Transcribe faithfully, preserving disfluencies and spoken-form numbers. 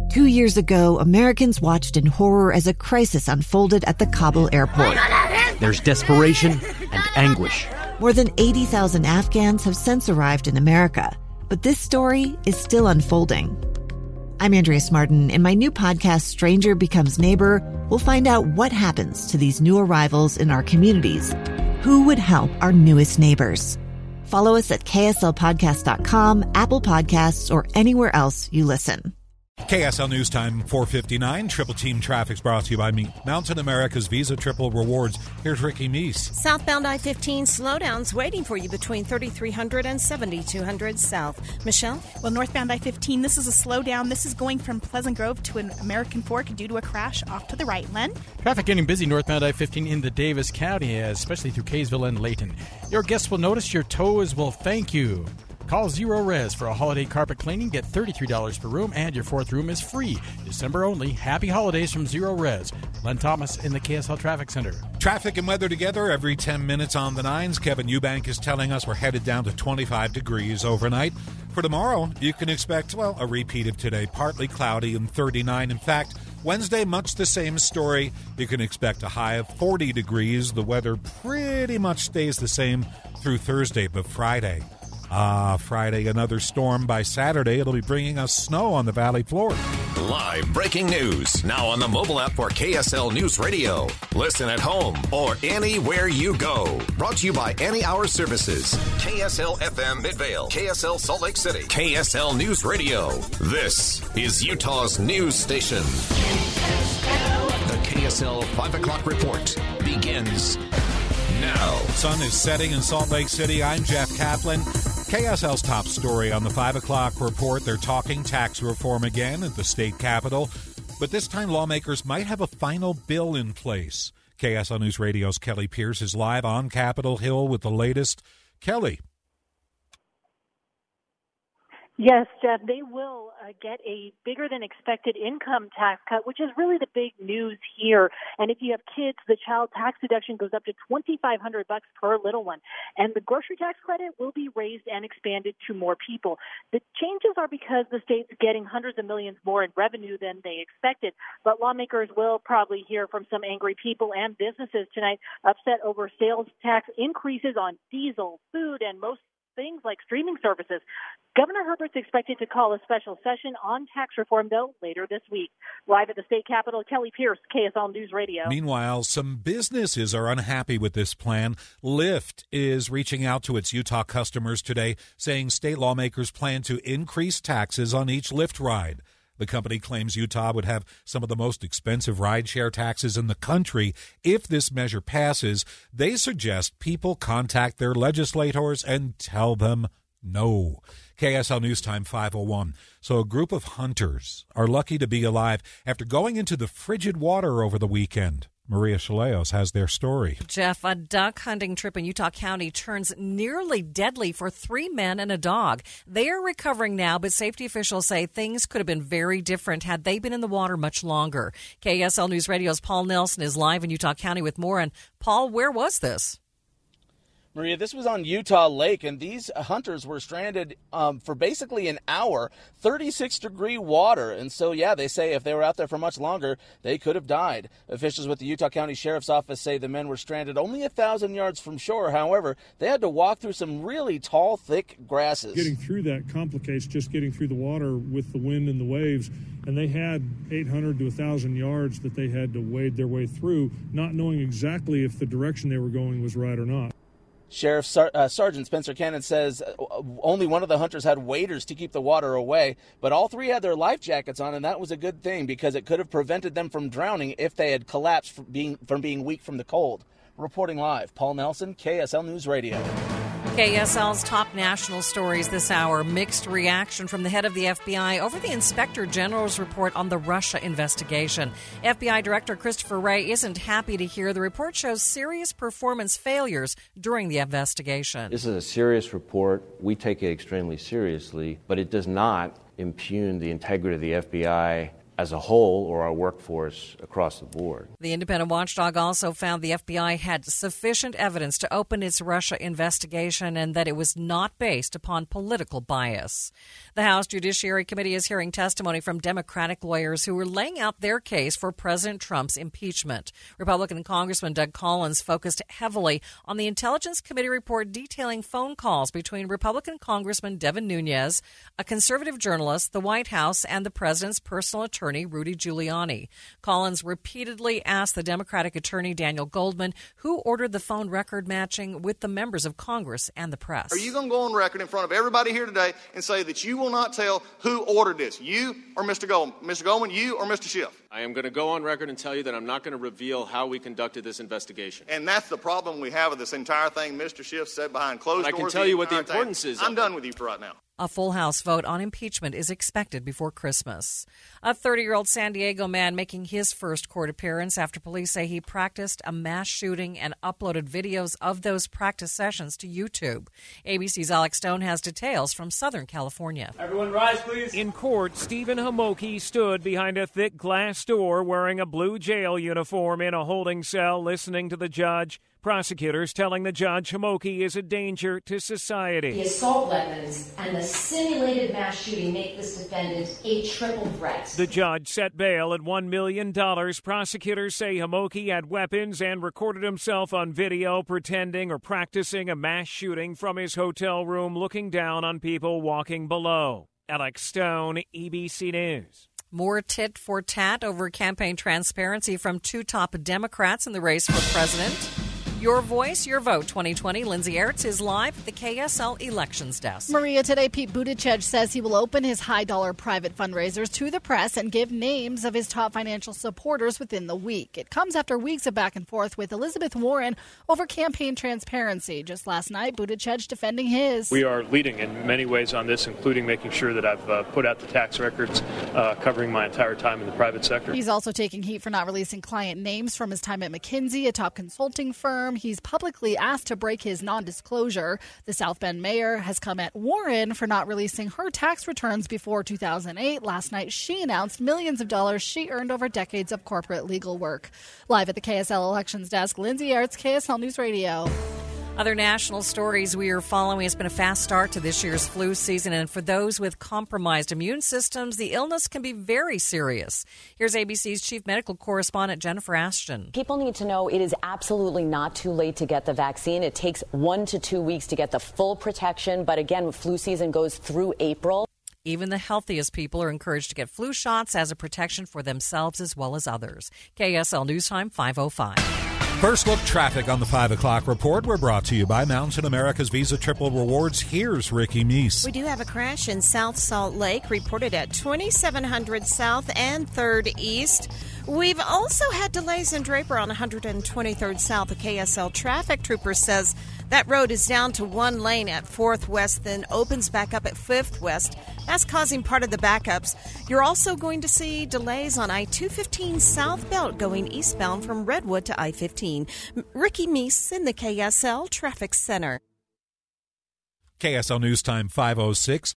Two years ago, Americans watched in horror as a crisis unfolded at the Kabul airport. There's desperation and anguish. More than eighty thousand Afghans have since arrived in America, but this story is still unfolding. I'm Andrea Martin. In my new podcast, Stranger Becomes Neighbor, we'll find out what happens to these new arrivals in our communities. Who would help our newest neighbors? Follow us at K S L podcast dot com, Apple Podcasts, or anywhere else you listen. K S L News Time, four fifty-nine. Triple Team Traffic's brought to you by me. Mountain America's Visa Triple Rewards. Here's Ricky Meese. Southbound I fifteen slowdowns waiting for you between thirty-three hundred and seventy-two hundred south. Michelle? Well, northbound I fifteen, this is a slowdown. This is going from Pleasant Grove to an American Fork due to a crash off to the right. Len? Traffic getting busy northbound I fifteen in the Davis County, especially through Kaysville and Layton. Your guests will notice, your toes will thank you. Call Zero Res for a holiday carpet cleaning. Get thirty-three dollars per room, and your fourth room is free. December only. Happy holidays from Zero Res. Len Thomas in the K S L Traffic Center. Traffic and weather together every ten minutes on the nines. Kevin Eubank is telling us we're headed down to twenty-five degrees overnight. For tomorrow, you can expect, well, a repeat of today. Partly cloudy and thirty-nine. In fact, Wednesday, much the same story. You can expect a high of forty degrees. The weather pretty much stays the same through Thursday, but Friday... Ah, Friday, another storm. By Saturday, it'll be bringing us snow on the valley floor. Live breaking news, now on the mobile app for K S L News Radio. Listen at home or anywhere you go. Brought to you by Any Hour Services. K S L F M Midvale, K S L Salt Lake City, K S L News Radio. This is Utah's news station. The K S L five o'clock report begins now. Sun is setting in Salt Lake City. I'm Jeff Kaplan. K S L's top story on the five o'clock report. They're talking tax reform again at the state capitol, but this time lawmakers might have a final bill in place. K S L News Radio's Kelly Pierce is live on Capitol Hill with the latest. Kelly. Yes, Jeff, they will uh, get a bigger than expected income tax cut, which is really the big news here. And if you have kids, the child tax deduction goes up to twenty-five hundred bucks per little one. And the grocery tax credit will be raised and expanded to more people. The changes are because the state's getting hundreds of millions more in revenue than they expected. But lawmakers will probably hear from some angry people and businesses tonight upset over sales tax increases on diesel, food, and most things like streaming services. Governor Herbert's expected to call a special session on tax reform, though, later this week. Live at the state capitol, Kelly Pierce, K S L News Radio. Meanwhile, some businesses are unhappy with this plan. Lyft is reaching out to its Utah customers today, saying state lawmakers plan to increase taxes on each Lyft ride. The company claims Utah would have some of the most expensive rideshare taxes in the country. If this measure passes, they suggest people contact their legislators and tell them no. K S L News Time, five oh one. So a group of hunters are lucky to be alive after going into the frigid water over the weekend. Maria Chaleos has their story. Jeff, a duck hunting trip in Utah County turns nearly deadly for three men and a dog. They are recovering now, but safety officials say things could have been very different had they been in the water much longer. K S L News Radio's Paul Nelson is live in Utah County with more. And Paul, where was this? Maria, this was on Utah Lake, and these hunters were stranded um, for basically an hour, thirty-six degree water. And so, yeah, they say if they were out there for much longer, they could have died. Officials with the Utah County Sheriff's Office say the men were stranded only a thousand yards from shore. However, they had to walk through some really tall, thick grasses. Getting through that complicates just getting through the water with the wind and the waves. And they had eight hundred to one thousand yards that they had to wade their way through, not knowing exactly if the direction they were going was right or not. Sheriff Sar- uh, Sergeant Spencer Cannon says only one of the hunters had waders to keep the water away, but all three had their life jackets on, and that was a good thing because it could have prevented them from drowning if they had collapsed from being, from being weak from the cold. Reporting live, Paul Nelson, K S L News Radio. K S L's top national stories this hour. Mixed reaction from the head of the F B I over the Inspector General's report on the Russia investigation. F B I Director Christopher Wray isn't happy to hear the report shows serious performance failures during the investigation. This is a serious report. We take it extremely seriously, but it does not impugn the integrity of the F B I as a whole or our workforce across the board. The independent watchdog also found the F B I had sufficient evidence to open its Russia investigation and that it was not based upon political bias. The House Judiciary Committee is hearing testimony from Democratic lawyers who are laying out their case for President Trump's impeachment. Republican Congressman Doug Collins focused heavily on the Intelligence Committee report detailing phone calls between Republican Congressman Devin Nunes, a conservative journalist, the White House, and the president's personal attorney, Rudy Giuliani. Collins repeatedly asked the Democratic attorney Daniel Goldman who ordered the phone record matching with the members of Congress and the press. Are you going to go on record in front of everybody here today and say that you will not tell who ordered this, you or Mister Goldman? Mister Goldman, you or Mister Schiff? I am going to go on record and tell you that I'm not going to reveal how we conducted this investigation. And that's the problem we have with this entire thing. Mister Schiff said behind closed and doors. I can tell you what the thing. importance is. I'm done with you for right now. A full House vote on impeachment is expected before Christmas. A thirty-year-old San Diego man making his first court appearance after police say he practiced a mass shooting and uploaded videos of those practice sessions to YouTube. A B C's Alex Stone has details from Southern California. Everyone rise, please. In court, Stephen Homoki stood behind a thick glass door wearing a blue jail uniform in a holding cell listening to the judge. Prosecutors telling the judge Homoki is a danger to society. The assault weapons and the simulated mass shooting make this defendant a triple threat. The judge set bail at one million dollars. Prosecutors say Homoki had weapons and recorded himself on video pretending or practicing a mass shooting from his hotel room looking down on people walking below. Alex Stone, E B C News. More tit for tat over campaign transparency from two top Democrats in the race for president. Your Voice, Your Vote twenty twenty. Lindsay Aerts is live at the K S L Elections Desk. Maria, today Pete Buttigieg says he will open his high-dollar private fundraisers to the press and give names of his top financial supporters within the week. It comes after weeks of back and forth with Elizabeth Warren over campaign transparency. Just last night, Buttigieg defending his. We are leading in many ways on this, including making sure that I've uh, put out the tax records uh, covering my entire time in the private sector. He's also taking heat for not releasing client names from his time at McKinsey, a top consulting firm. He's publicly asked to break his non-disclosure. The South Bend mayor has come at Warren for not releasing her tax returns before two thousand eight. Last night, she announced millions of dollars she earned over decades of corporate legal work. Live at the K S L Elections Desk, Lindsay Aerts, K S L News Radio. Other national stories we are following. It's been a fast start to this year's flu season, and for those with compromised immune systems, the illness can be very serious. Here's A B C's chief medical correspondent, Jennifer Ashton. People need to know it is absolutely not too late to get the vaccine. It takes one to two weeks to get the full protection, but again, flu season goes through April. Even the healthiest people are encouraged to get flu shots as a protection for themselves as well as others. K S L News Time, five oh five. First look traffic on the five o'clock report. We're brought to you by Mountain America's Visa Triple Rewards. Here's Ricky Meese. We do have a crash in South Salt Lake reported at twenty-seven hundred South and third East. We've also had delays in Draper on one hundred twenty-third South. The K S L traffic trooper says that road is down to one lane at fourth West, then opens back up at fifth West. That's causing part of the backups. You're also going to see delays on I two fifteen South Belt going eastbound from Redwood to I fifteen. Ricky Meese in the K S L Traffic Center. K S L News Time five oh six.